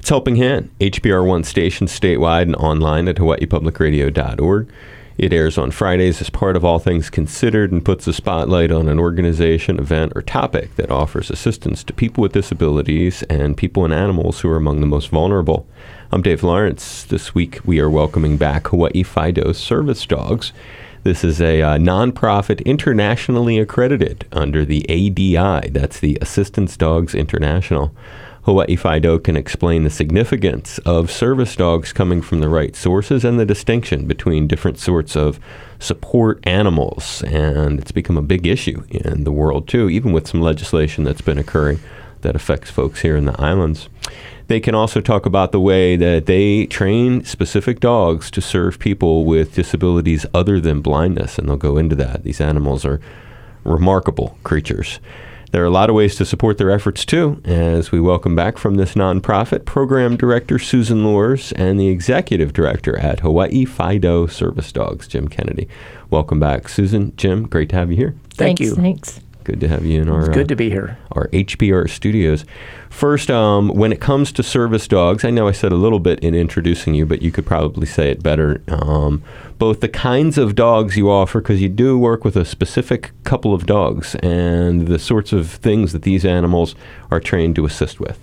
It's Helping Hand, HPR1 station statewide and online at hawaiipublicradio.org. It airs on Fridays as part of All Things Considered and puts a spotlight on an organization, event, or topic that offers assistance to people with disabilities and people and animals who are among the most vulnerable. I'm Dave Lawrence. This week we are welcoming back Hawaii Fido Service Dogs. This is a nonprofit internationally accredited under the ADI. That's the Assistance Dogs International. Hawaii Fido can explain the significance of service dogs coming from the right sources and the distinction between different sorts of support animals. And it's become a big issue in the world, too, even with some legislation that's been occurring that affects folks here in the islands. They can also talk about the way that they train specific dogs to serve people with disabilities other than blindness, and they'll go into that. These animals are remarkable creatures. There are a lot of ways to support their efforts, too, as we welcome back from this nonprofit Program Director Susan Loers and the Executive Director at Hawaii Fido Service Dogs, Jim Kennedy. Welcome back, Susan. Jim, great to have you here. Thank you. Thanks. Good to have you in our It's good to be here. Our HPR studios. First, when it comes to service dogs, I know I said a little bit in introducing you, but you could probably say it better. Both the kinds of dogs you offer, because you do work with a specific couple of dogs, and the sorts of things that these animals are trained to assist with.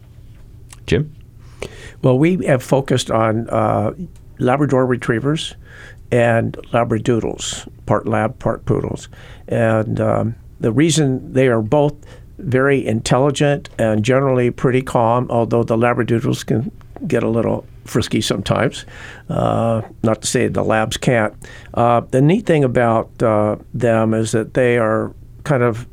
Jim? Well, we have focused on Labrador retrievers and Labradoodles, part lab, part poodles. And the reason they are both very intelligent and generally pretty calm, although the Labradoodles can get a little frisky sometimes, not to say the labs can't. The neat thing about them is that they are kind of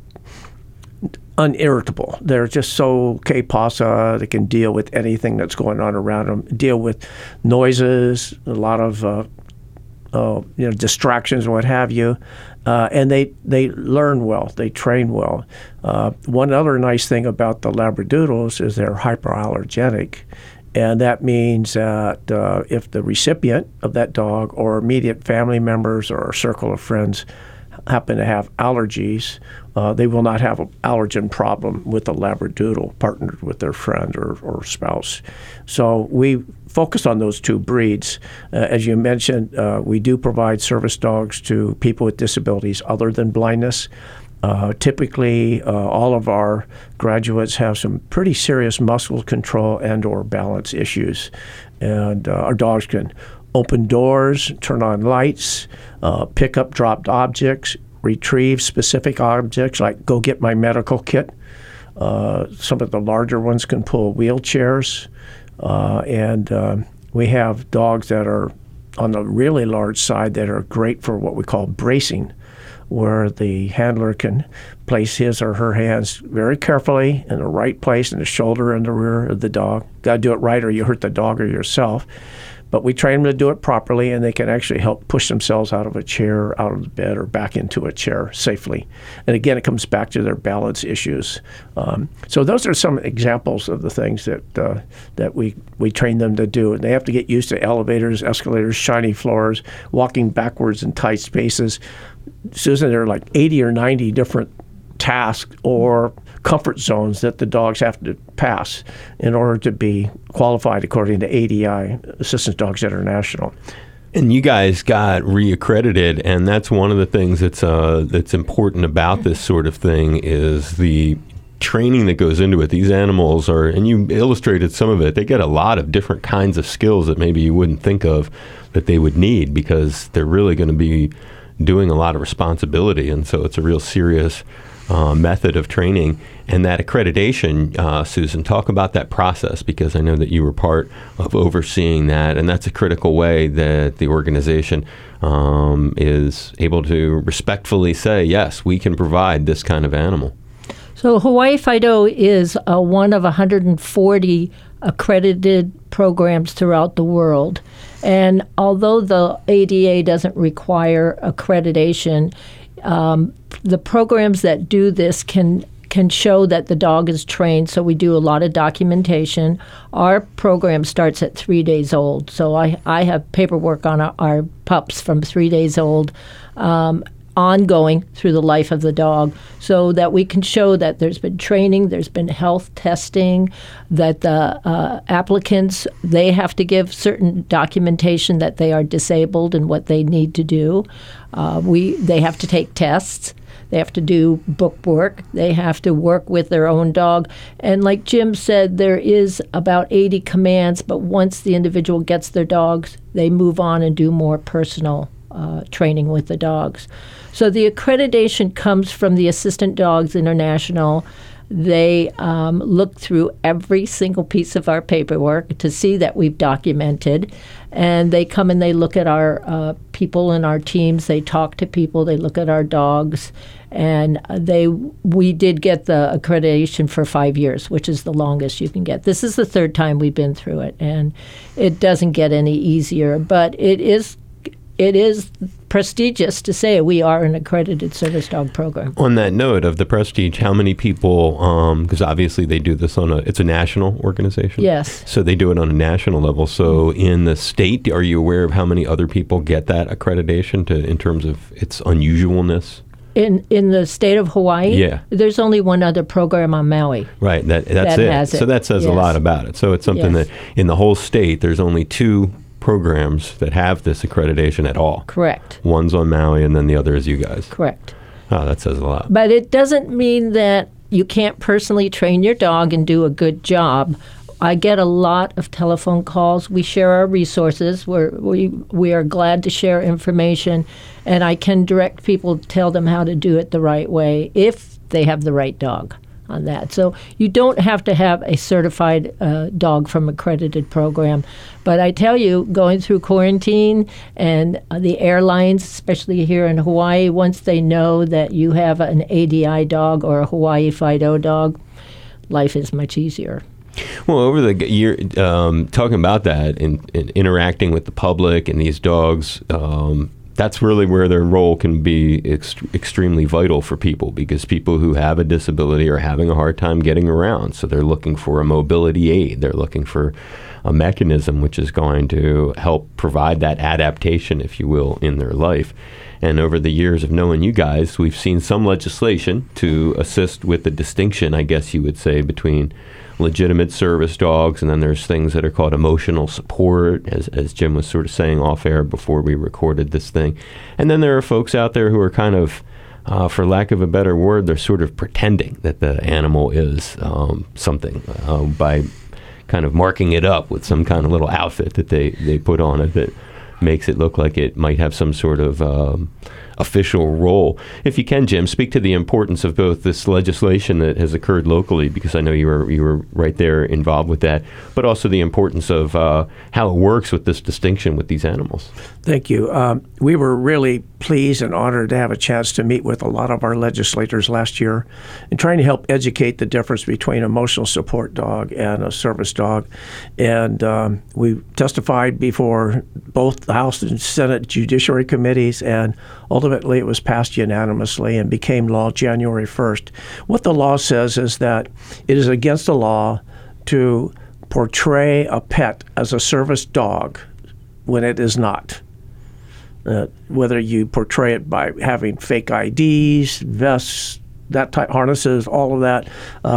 unirritable. They're just so que-pasa. They can deal with anything that's going on around them, deal with noises, a lot of distractions and what have you. And they learn well. They train well. One other nice thing about the Labradoodles is they're hyperallergenic. And that means that if the recipient of that dog or immediate family members or a circle of friends happen to have allergies, they will not have an allergen problem with a Labradoodle partnered with their friend or spouse. So we focus on those two breeds. As you mentioned, we do provide service dogs to people with disabilities other than blindness. Typically, all of our graduates have some pretty serious muscle control and or balance issues. And our dogs can open doors, turn on lights, pick up dropped objects, retrieve specific objects, like go get my medical kit. Some of the larger ones can pull wheelchairs. And we have dogs that are on the really large side that are great for what we call bracing, where the handler can place his or her hands very carefully in the right place in the shoulder and the rear of the dog. Got to do it right or you hurt the dog or yourself. But we train them to do it properly, and they can actually help push themselves out of a chair, out of the bed, or back into a chair safely. And again, it comes back to their balance issues. So those are some examples of the things that we train them to do. And they have to get used to elevators, escalators, shiny floors, walking backwards in tight spaces. Susan, there are like 80 or 90 different tasks or comfort zones that the dogs have to pass in order to be qualified according to ADI, Assistance Dogs International. And you guys got reaccredited, and that's one of the things that's important about this sort of thing is the training that goes into it. These animals are, and you illustrated some of it, they get a lot of different kinds of skills that maybe you wouldn't think of that they would need because they're really going to be doing a lot of responsibility. And so it's a real serious method of training. And that accreditation, Susan, talk about that process, because I know that you were part of overseeing that, and that's a critical way that the organization is able to respectfully say, yes, we can provide this kind of animal. So Hawaii Fido is one of 140 accredited programs throughout the world. And although the ADA doesn't require accreditation, the programs that do this can show that the dog is trained, so we do a lot of documentation. Our program starts at 3 days old, so I have paperwork on our pups from 3 days old. ongoing through the life of the dog, so that we can show that there's been training, there's been health testing, that the applicants, they have to give certain documentation that they are disabled and what they need to do. They have to take tests. They have to do book work. They have to work with their own dog. And like Jim said, there is about 80 commands, but once the individual gets their dogs, they move on and do more personal training with the dogs. So the accreditation comes from the Assistant Dogs International. They look through every single piece of our paperwork to see that we've documented. And they come and they look at our people in our teams. They talk to people. They look at our dogs. And we did get the accreditation for 5 years, which is the longest you can get. This is the third time we've been through it. And it doesn't get any easier. But it is prestigious to say we are an accredited service dog program. On that note of the prestige, how many people, because obviously they do this it's a national organization? Yes. So they do it on a national level. So in the state, are you aware of how many other people get that accreditation in terms of its unusualness? In the state of Hawaii? Yeah. There's only one other program on Maui. Right, that's that it. Has it. So that says a lot about it. So it's something that in the whole state, there's only 2 programs that have this accreditation at all. Correct. One's on Maui, and then the other is you guys. Correct. Oh, that says a lot. But it doesn't mean that you can't personally train your dog and do a good job. I get a lot of telephone calls. We share our resources. We are glad to share information, and I can direct people, tell them how to do it the right way if they have the right dog on that. So you don't have to have a certified dog from accredited program. But I tell you, going through quarantine and the airlines, especially here in Hawaii, once they know that you have an ADI dog or a Hawaii Fido dog, life is much easier. Well, over the year, talking about that and interacting with the public and these dogs, that's really where their role can be extremely vital for people, because people who have a disability are having a hard time getting around. So they're looking for a mobility aid. They're looking for a mechanism which is going to help provide that adaptation, if you will, in their life. And over the years of knowing you guys, we've seen some legislation to assist with the distinction, I guess you would say, between legitimate service dogs, and then there's things that are called emotional support, as Jim was sort of saying off air before we recorded this thing. And then there are folks out there who are kind of, for lack of a better word, they're sort of pretending that the animal is something by kind of marking it up with some kind of little outfit that they put on it that makes it look like it might have some sort of official role. If you can, Jim, speak to the importance of both this legislation that has occurred locally, because I know you were right there involved with that, but also the importance of how it works with this distinction with these animals. Thank you. We were really pleased and honored to have a chance to meet with a lot of our legislators last year and trying to help educate the difference between an emotional support dog and a service dog. And we testified before both the House and Senate Judiciary Committees, and ultimately it was passed unanimously and became law January 1st. What the law says is that it is against the law to portray a pet as a service dog when it is not. Whether you portray it by having fake IDs, vests, that type, harnesses, all of that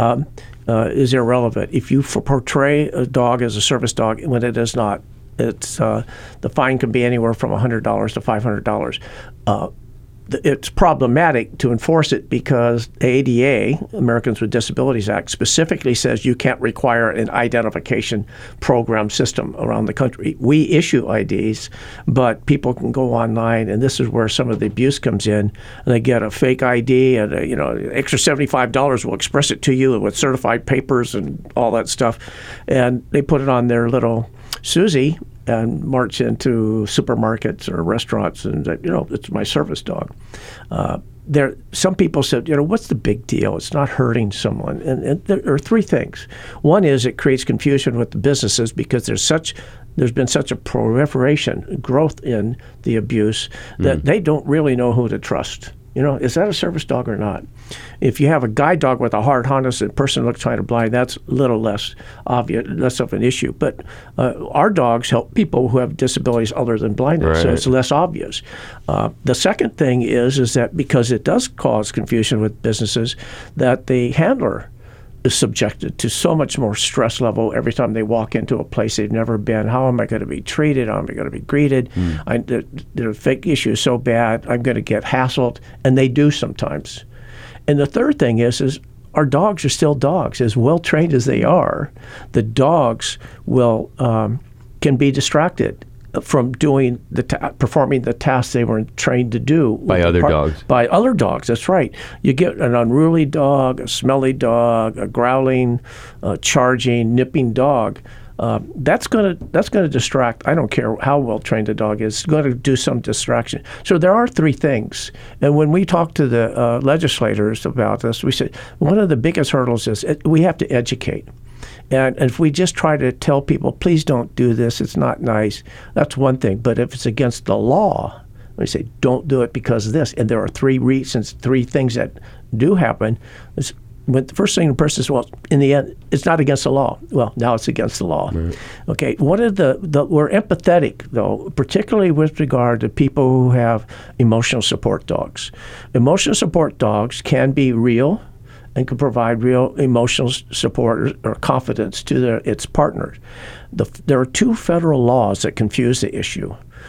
is irrelevant. If you portray a dog as a service dog when it is not, it's the fine can be anywhere from $100 to $500. It's problematic to enforce it because ADA, Americans with Disabilities Act, specifically says you can't require an identification program system around the country. We issue IDs, but people can go online, and this is where some of the abuse comes in. And they get a fake ID, and extra $75 will express it to you with certified papers and all that stuff, and they put it on their little Susie and march into supermarkets or restaurants and it's my service dog. Some people said, what's the big deal? It's not hurting someone. And there are 3 things. One is it creates confusion with the businesses because there's been such a proliferation, growth in the abuse that they don't really know who to trust. Is that a service dog or not? If you have a guide dog with a hard harness and a person looks kind of blind, that's a little less obvious, less of an issue. But our dogs help people who have disabilities other than blindness, so it's less obvious. The second thing is that because it does cause confusion with businesses, that the handler is subjected to so much more stress level every time they walk into a place they've never been. How am I going to be treated? How am I going to be greeted? The fake issue is so bad, I'm going to get hassled, and they do sometimes. And the third thing is our dogs are still dogs. As well trained as they are, the dogs will can be distracted from doing performing the tasks they were trained to do by other dogs. By other dogs, that's right. You get an unruly dog, a smelly dog, a growling, charging, nipping dog. That's going to distract. I don't care how well trained a dog is. It's going to do some distraction. So there are three things. And when we talk to the legislators about this, we said one of the biggest hurdles is we have to educate. And if we just try to tell people, please don't do this, it's not nice, that's one thing. But if it's against the law, we say, don't do it because of this. And there are three reasons, three things that do happen. When the first thing the person says, well, in the end, it's not against the law. Well, now it's against the law. Right. Okay, one of we're empathetic, though, particularly with regard to people who have emotional support dogs. Emotional support dogs can be real and can provide real emotional support or confidence to its partners. There are two federal laws that confuse the issue.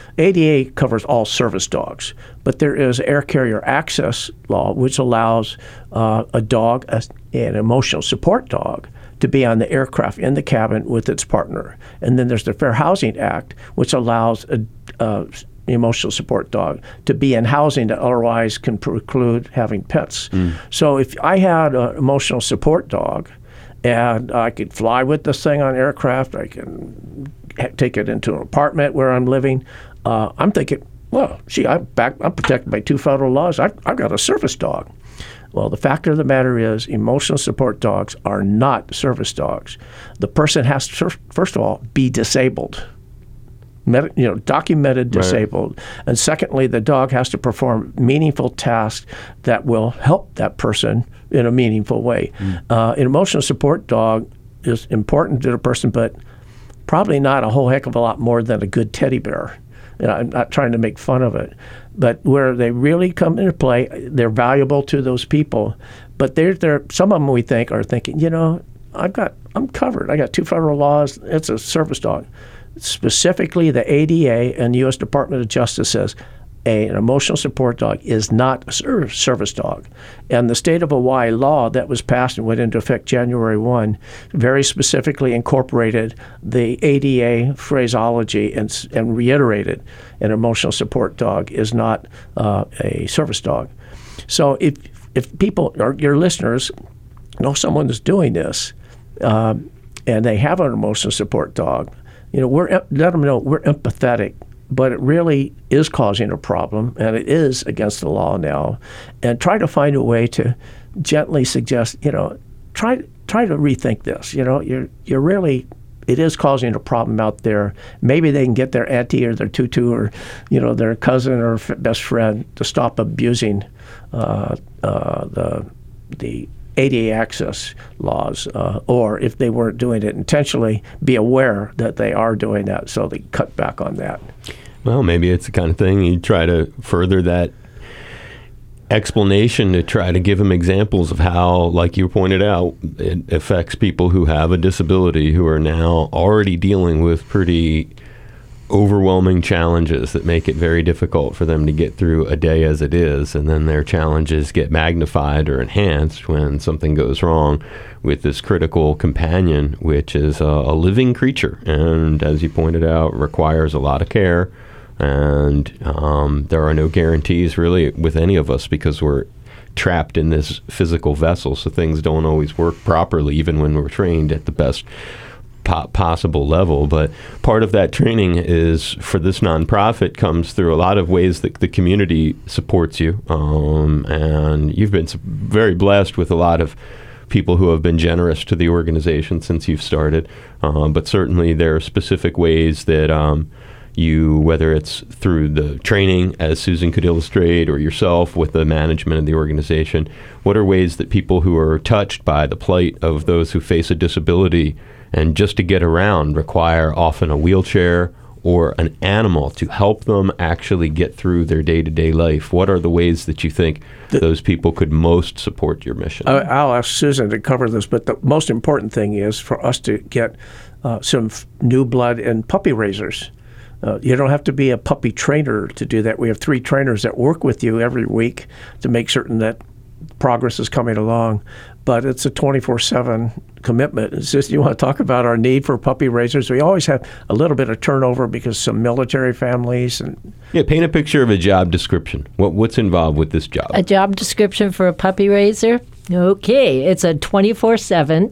ADA covers all service dogs, but there is Air Carrier Access Law, which allows a dog, an emotional support dog, to be on the aircraft in the cabin with its partner. And then there's the Fair Housing Act, which allows a emotional support dog to be in housing that otherwise can preclude having pets. So if I had an emotional support dog and I could fly with this thing on aircraft, I can take it into an apartment where I'm living, I'm thinking, well, gee, I'm protected by two federal laws. I've got a service dog. Well, the fact of the matter is emotional support dogs are not service dogs. The person has to, first of all, be disabled. Documented disabled. Right. And secondly, the dog has to perform meaningful tasks that will help that person in a meaningful way. An emotional support dog is important to the person, but probably not a whole heck of a lot more than a good teddy bear. I'm not trying to make fun of it. But where they really come into play, they're valuable to those people. But they're some of them we think are thinking, I'm covered. I got two federal laws. It's a service dog. Specifically, the ADA and the U.S. Department of Justice says an emotional support dog is not a service dog. And the state of Hawaii law that was passed and went into effect January 1 very specifically incorporated the ADA phraseology and reiterated an emotional support dog is not a service dog. So if people or your listeners know someone is doing this and they have an emotional support dog, let them know we're empathetic, but it really is causing a problem, and it is against the law now. And try to find a way to gently suggest, try to rethink this. You're really, it is causing a problem out there. Maybe they can get their auntie or their tutu or, their cousin or best friend to stop abusing the ADA access laws, or if they weren't doing it intentionally, be aware that they are doing that so they cut back on that. Well, maybe it's the kind of thing you try to further that explanation to try to give them examples of how, like you pointed out, it affects people who have a disability who are now already dealing with pretty overwhelming challenges that make it very difficult for them to get through a day as it is, and then their challenges get magnified or enhanced when something goes wrong with this critical companion, which is a living creature, and as you pointed out, requires a lot of care, and there are no guarantees really with any of us because we're trapped in this physical vessel, so things don't always work properly even when we're trained at the best possible level. But part of that training is for this nonprofit comes through a lot of ways that the community supports you, and you've been very blessed with a lot of people who have been generous to the organization since you've started, but certainly there are specific ways that whether it's through the training, as Susan could illustrate, or yourself with the management of the organization, what are ways that people who are touched by the plight of those who face a disability and just to get around require often a wheelchair or an animal to help them actually get through their day-to-day life? What are the ways that you think those people could most support your mission? I'll ask Susan to cover this, but the most important thing is for us to get some new blood in puppy raisers. You don't have to be a puppy trainer to do that. We have 3 trainers that work with you every week to make certain that progress is coming along. But it's a 24/7 commitment. It's just, you want to talk about our need for puppy raisers. We always have a little bit of turnover because some military families. Yeah, paint a picture of a job description. What's involved with this job? A job description for a puppy raiser? Okay, it's a 24/7.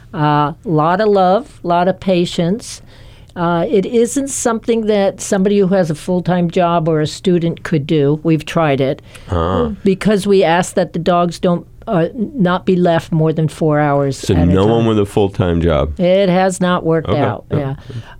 Lot of love, lot of patience. It isn't something that somebody who has a full-time job or a student could do. We've tried it because we ask that the dogs don't not be left more than 4 hours. So at no a time. one with a full-time job. It has not worked out. Yeah,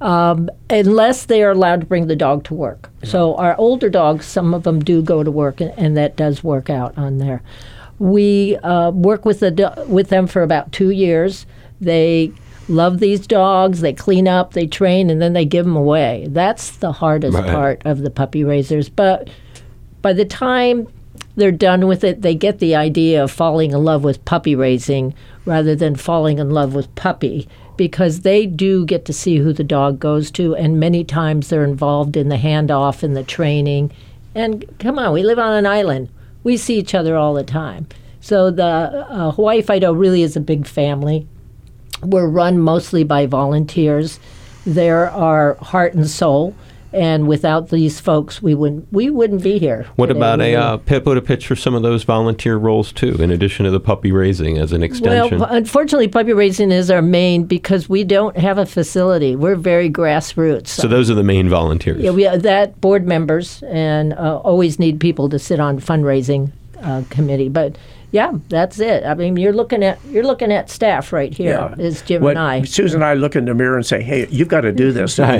unless they are allowed to bring the dog to work. So our older dogs, some of them do go to work, and that does work out on there. We work with them for about 2 years. They love these dogs, they clean up, they train, and then they give them away. That's the hardest part of the puppy raisers. But by the time they're done with it, they get the idea of falling in love with puppy raising rather than falling in love with puppy, because they do get to see who the dog goes to, and many times they're involved in the handoff and the training. And come on, we live on an island. We see each other all the time. So the Hawaii Fido really is a big family. We're run mostly by volunteers. They're our heart and soul, and without these folks, we wouldn't be here. What about put a pitch for some of those volunteer roles too, in addition to the puppy raising as an extension? Well, unfortunately, puppy raising is our main because we don't have a facility. We're very grassroots. So those are the main volunteers. Yeah, we have that board members, and always need people to sit on fundraising committee, but. Yeah, that's it. I mean, you're looking at staff right here. Yeah. Is Jim and I. Susan and I look in the mirror and say, "Hey, you've got to do this." I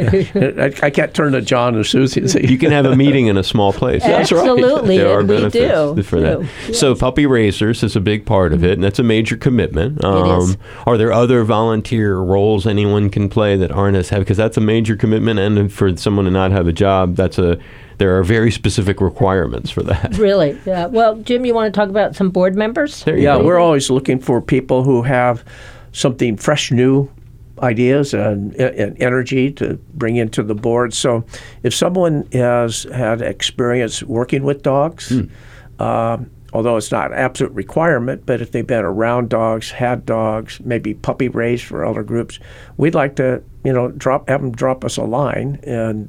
can't turn to John or Susie and say, "You can have a meeting in a small place." That's absolutely, right. There are we benefits do for that. Yes. So puppy raisers is a big part of it, and that's a major commitment. It is. Are there other volunteer roles anyone can play that aren't as heavy? Because that's a major commitment, and for someone to not have a job, there are very specific requirements for that. Really? Yeah. Well, Jim, you want to talk about some board members? Yeah, we're always looking for people who have something fresh, new ideas and energy to bring into the board. So if someone has had experience working with dogs, although it's not an absolute requirement, but if they've been around dogs, had dogs, maybe puppy raised for other groups, we'd like to have them drop us a line, and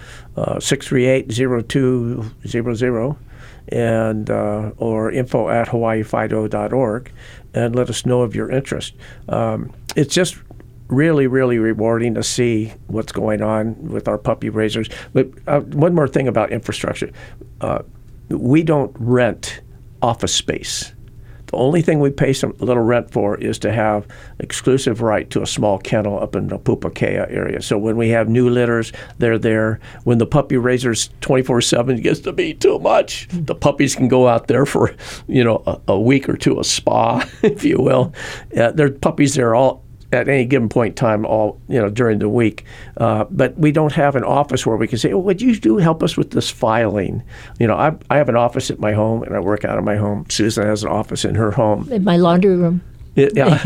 638-0200 and or info@hawaiifido.org, and let us know of your interest. It's just really, really rewarding to see what's going on with our puppy raisers. But one more thing about infrastructure. We don't rent office space. The only thing we pay some little rent for is to have exclusive right to a small kennel up in the Pupakea area. So when we have new litters, they're there. When the puppy raisers 24/7 gets to be too much, the puppies can go out there for, a week or two, a spa, if you will. There are puppies there all at any given point in time, all during the week. But we don't have an office where we can say, would you help us with this filing? I have an office at my home, and I work out of my home. Susan has an office in her home. In my laundry room. Yeah.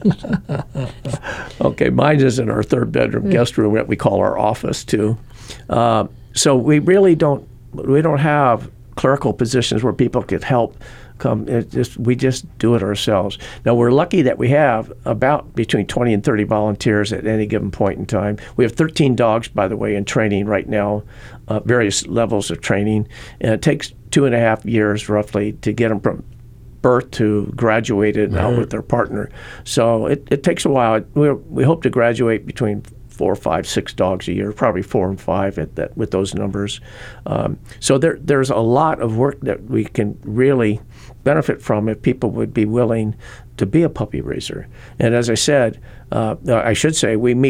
Okay, mine is in our 3rd bedroom guest room that we call our office too. So we really don't have clerical positions where people could help come. We just do it ourselves. Now, we're lucky that we have about between 20 and 30 volunteers at any given point in time. We have 13 dogs, by the way, in training right now, various levels of training. And it takes 2.5 years roughly to get them from birth to graduated out with their partner. So it takes a while. We hope to graduate between 4, 5, 6 dogs a year, probably 4 and 5 with those numbers. So there's a lot of work that we can really benefit from if people would be willing to be a puppy raiser. And as I said, I should say, we meet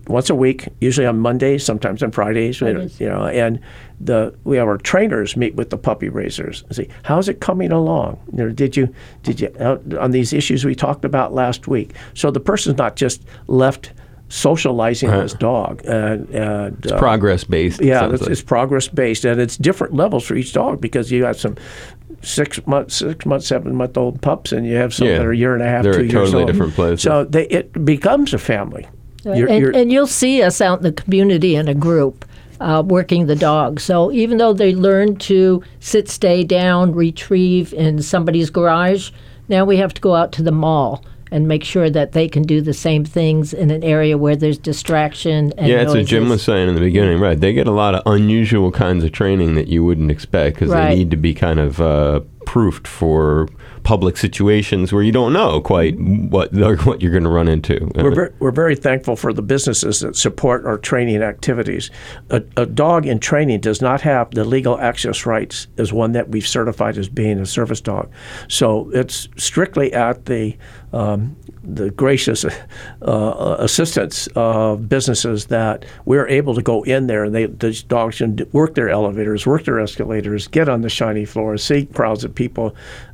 once a week, usually on Mondays, sometimes on Fridays. And we have our trainers meet with the puppy raisers and say, how's it coming along? Did you on these issues we talked about last week? So the person's not just left socializing this dog. It's progress-based. Yeah, it's progress-based, and it's different levels for each dog because you got some 6 month, 7-month-old pups, and you have some that are a year and a half, 2 years old. They're totally different places. So it becomes a family. And you'll see us out in the community in a group working the dog. So even though they learn to sit, stay down, retrieve in somebody's garage, now we have to go out to the mall and make sure that they can do the same things in an area where there's distraction and it's noises. what Jim was saying in the beginning, right? They get a lot of unusual kinds of training that you wouldn't expect because they need to be kind of proofed for public situations where you don't know quite what you're going to run into. We're very thankful for the businesses that support our training activities. A dog in training does not have the legal access rights as one that we've certified as being a service dog. So it's strictly at the gracious assistance of businesses that we're able to go in there, and these dogs can work their elevators, work their escalators, get on the shiny floors, see crowds of people,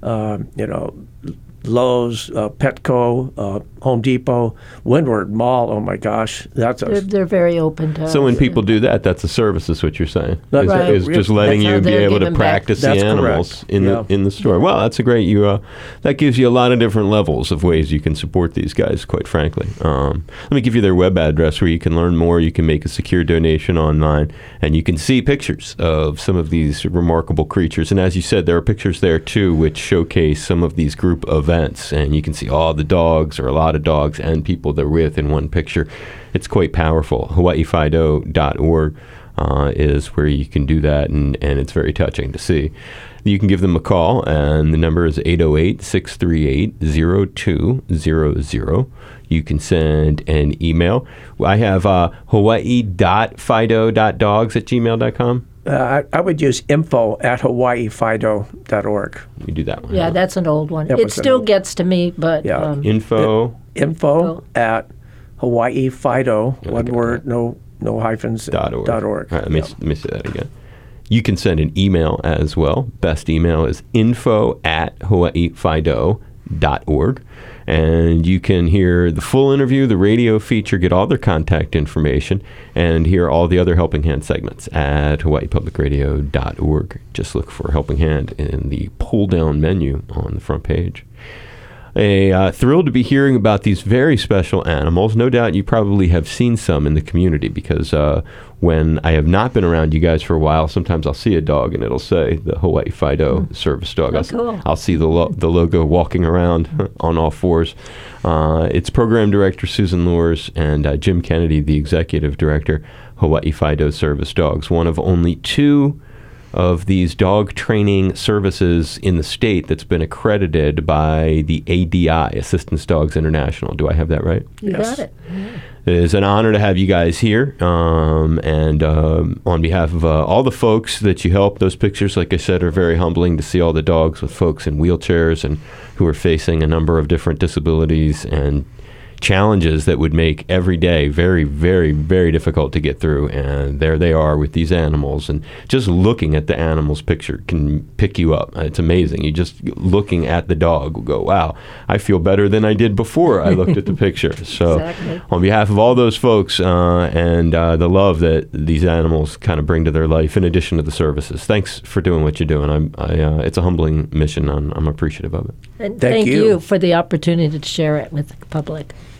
Lowe's, Petco, Home Depot, Windward Mall. Oh my gosh, they're very open to. So when people do that, that's a service, is what you're saying. Right. Is just letting you be able to practice the animals correct. in the store. Well, that's a great. That gives you a lot of different levels of ways you can support these guys. Quite frankly, let me give you their web address where you can learn more. You can make a secure donation online, and you can see pictures of some of these remarkable creatures. And as you said, there are pictures there too, which showcase some of these group events, and you can see all the dogs or a lot of dogs and people they're with in one picture. It's quite powerful. HawaiiFido.org is where you can do that, and it's very touching to see. You can give them a call, and the number is 808-638-0200. You can send an email. I have hawaii.fido.dogs@gmail.com. I would use info@hawaiifido.org. You do that one. Yeah, that's an old one. That It still gets to me, but Info at hawaiifido, one word, no hyphens, .org. .org. All right, let me say that again. You can send an email as well. Best email is info@hawaiifido.org. And you can hear the full interview, the radio feature, get all their contact information, and hear all the other Helping Hand segments at hawaiipublicradio.org. Just look for Helping Hand in the pull-down menu on the front page. Thrilled to be hearing about these very special animals. No doubt you probably have seen some in the community because when I have not been around you guys for a while, sometimes I'll see a dog and it'll say the Hawaii Fido service dog. Cool. I'll see the logo walking around on all fours. It's Program Director Susan Loers and Jim Kennedy, the Executive Director, Hawaii Fido Service Dogs, one of only 2 of these dog training services in the state that's been accredited by the ADI, Assistance Dogs International. Do I have that right? You got it. It is an honor to have you guys here. And on behalf of all the folks that you help, those pictures, like I said, are very humbling to see all the dogs with folks in wheelchairs and who are facing a number of different disabilities and challenges that would make every day very, very, very difficult to get through. And there they are with these animals. And just looking at the animal's picture can pick you up. It's amazing. You just looking at the dog will go, wow, I feel better than I did before I looked at the picture. So on behalf of all those folks and the love that these animals kind of bring to their life in addition to the services, thanks for doing what you're doing. It's a humbling mission. I'm appreciative of it. And thank you for the opportunity to share it with the public.